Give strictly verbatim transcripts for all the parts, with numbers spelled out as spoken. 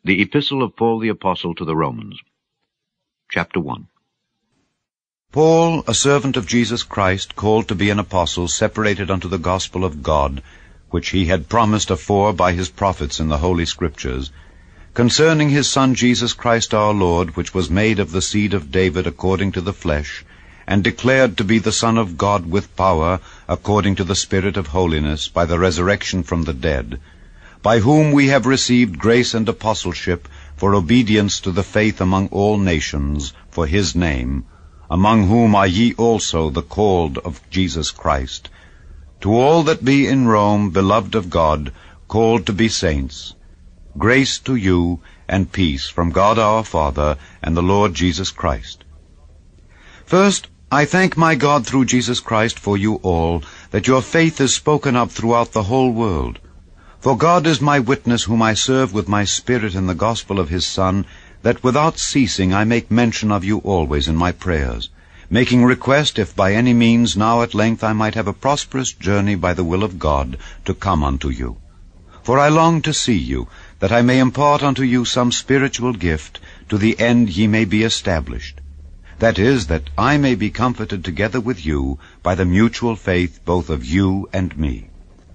The Epistle of Paul the Apostle to the Romans. Chapter one. Paul, a servant of Jesus Christ, called to be an apostle, separated unto the gospel of God, which he had promised afore by his prophets in the Holy Scriptures, concerning his Son Jesus Christ our Lord, which was made of the seed of David according to the flesh, and declared to be the Son of God with power, according to the Spirit of holiness, by the resurrection from the dead, by whom we have received grace and apostleship for obedience to the faith among all nations, for his name, among whom are ye also the called of Jesus Christ. To all that be in Rome, beloved of God, called to be saints, grace to you and peace from God our Father and the Lord Jesus Christ. First, I thank my God through Jesus Christ for you all, that your faith is spoken of throughout the whole world. For God is my witness, whom I serve with my spirit in the gospel of his Son, that without ceasing I make mention of you always in my prayers, making request, if by any means now at length I might have a prosperous journey by the will of God, to come unto you. For I long to see you, that I may impart unto you some spiritual gift, to the end ye may be established. That is, that I may be comforted together with you by the mutual faith both of you and me.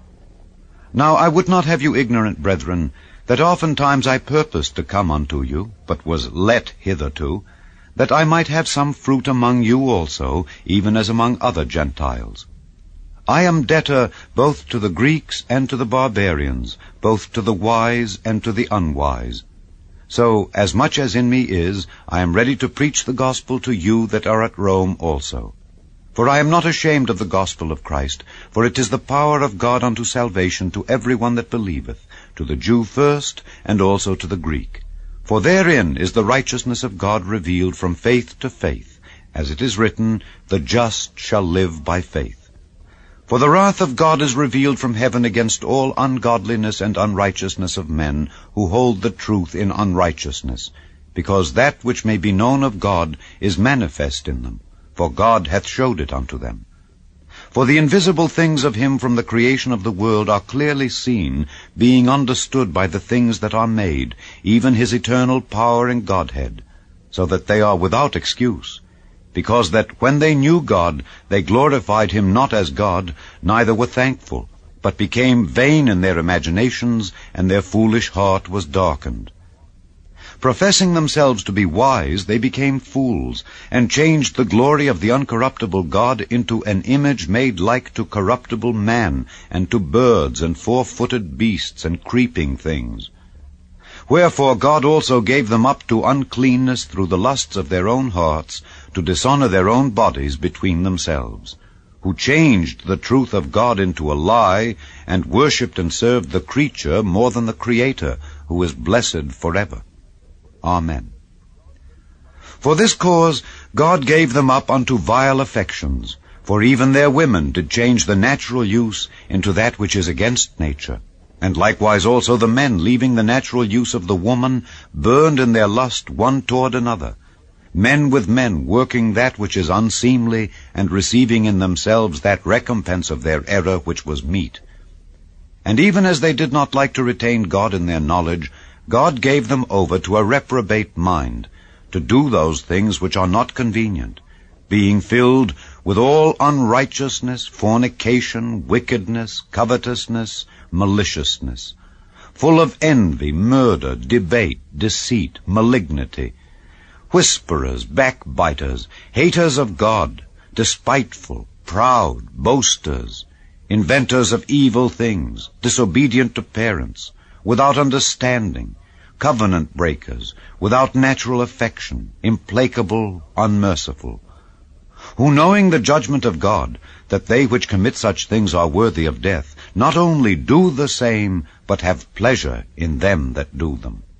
Now I would not have you ignorant, brethren, that oftentimes I purposed to come unto you, but was let hitherto, that I might have some fruit among you also, even as among other Gentiles. I am debtor both to the Greeks and to the barbarians, both to the wise and to the unwise. So, as much as in me is, I am ready to preach the gospel to you that are at Rome also. For I am not ashamed of the gospel of Christ, for it is the power of God unto salvation to every one that believeth, to the Jew first, and also to the Greek. For therein is the righteousness of God revealed from faith to faith, as it is written, the just shall live by faith. For the wrath of God is revealed from heaven against all ungodliness and unrighteousness of men, who hold the truth in unrighteousness, because that which may be known of God is manifest in them, for God hath showed it unto them. For the invisible things of him from the creation of the world are clearly seen, being understood by the things that are made, even his eternal power and Godhead, so that they are without excuse, because that when they knew God, they glorified him not as God, neither were thankful, but became vain in their imaginations, and their foolish heart was darkened. Professing themselves to be wise, they became fools, and changed the glory of the uncorruptible God into an image made like to corruptible man, and to birds, and four-footed beasts, and creeping things. Wherefore God also gave them up to uncleanness through the lusts of their own hearts, to dishonor their own bodies between themselves, who changed the truth of God into a lie, and worshipped and served the creature more than the Creator, who is blessed forever. Amen. For this cause God gave them up unto vile affections, for even their women did change the natural use into that which is against nature. And likewise also the men, leaving the natural use of the woman, burned in their lust one toward another, men with men, working that which is unseemly, and receiving in themselves that recompense of their error which was meet. And even as they did not like to retain God in their knowledge, God gave them over to a reprobate mind, to do those things which are not convenient, being filled with all unrighteousness, fornication, wickedness, covetousness, maliciousness, full of envy, murder, debate, deceit, malignity, whisperers, backbiters, haters of God, despiteful, proud, boasters, inventors of evil things, disobedient to parents, without understanding, covenant breakers, without natural affection, implacable, unmerciful, who knowing the judgment of God, that they which commit such things are worthy of death, not only do the same, but have pleasure in them that do them.